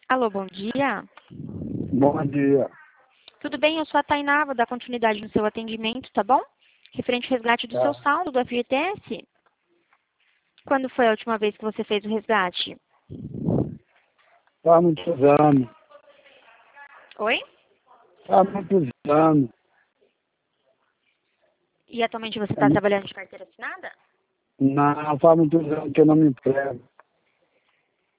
Alô, bom dia. Bom dia. Tudo bem? Eu sou a Tainá, vou dar continuidade no seu atendimento, tá bom? Referente ao resgate do seu Tá. saldo do FGTS. Quando foi a última vez que você fez o resgate? Há muitos anos. Oi? Há muitos anos. E atualmente você É está trabalhando de carteira assinada? Não, faz muitos anos que eu não me emprego.